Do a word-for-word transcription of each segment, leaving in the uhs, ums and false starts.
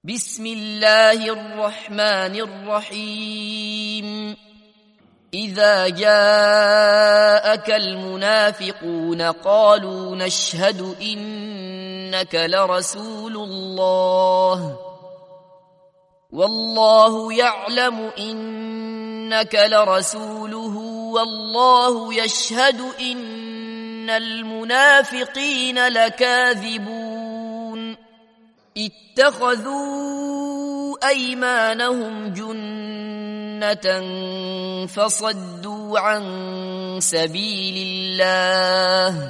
بسم الله الرحمن الرحيم إذا جاءك المنافقون قالوا نشهد إنك لرسول الله والله يعلم إنك لرسوله والله يشهد إن المنافقين لكاذبون اتخذوا أيمانهم جنة فصدوا عن سبيل الله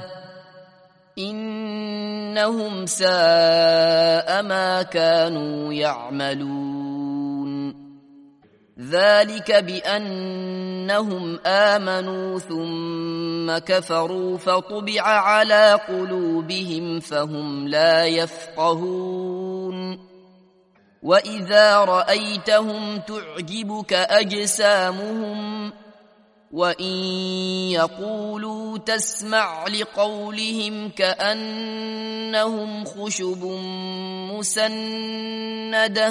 إنهم ساء ما كانوا يعملون ذلك بأنهم آمنوا ثم كفروا فطبع على قلوبهم فهم لا يفقهون وإذا رأيتهم تعجبك أجسامهم وإن يقولوا تسمع لقولهم كأنهم خشب مسندة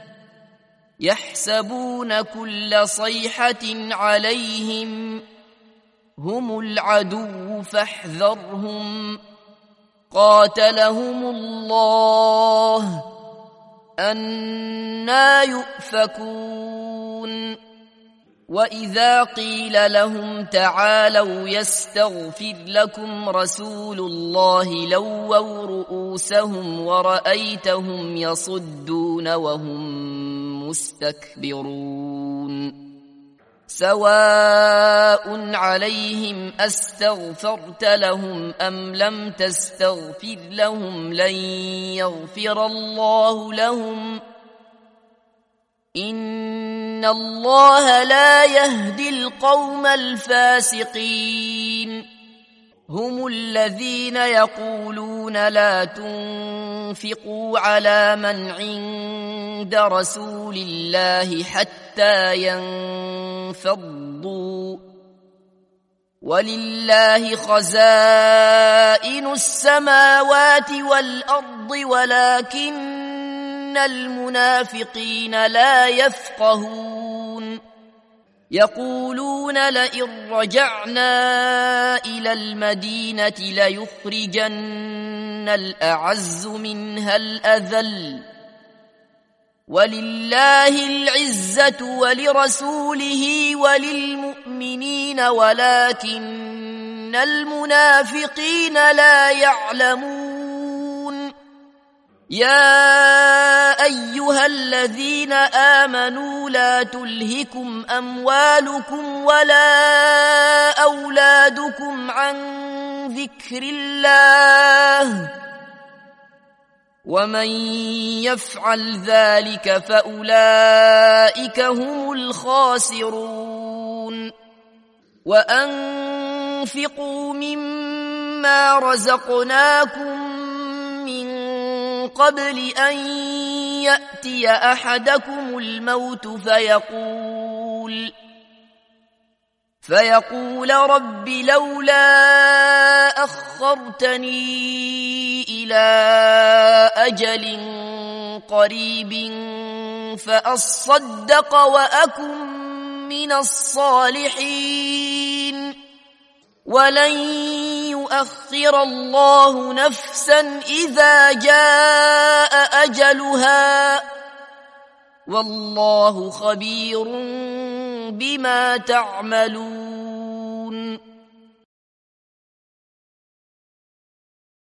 يحسبون كل صيحة عليهم هم العدو فاحذرهم قاتلهم الله أنى يؤفكون وإذا قيل لهم تعالوا يستغفر لكم رسول الله لووا رؤوسهم ورأيتهم يصدون وهم مستكبرون سواء عليهم أستغفرت لهم أم لم تستغفر لهم لن يغفر الله لهم إن الله لا يهدي القوم الفاسقين هم الذين يقولون لا تنفقوا على من عند رسول الله حتى ينفضوا ولله خزائن السماوات والأرض ولكن المنافقين لا يفقهون يقولون لئن رجعنا إلى المدينة ليخرجن الأعز منها الأذل ولله العزة ولرسوله وللمؤمنين ولكن المنافقين لا يعلمون يا أيها الذين آمنوا لا تلهكم أموالكم ولا أولادكم عن ذكر الله ومن يفعل ذلك فأولئك هم الخاسرون وأنفقوا مما رزقناكم من قبل أن يأتي أحدكم الموت فيقول فيقول رب لولا أخرتني إلى أجل قريب فأصدق وأكن من الصالحين ولن يؤخر الله نفسا إذا جاء أجلها والله خبير بما تعملون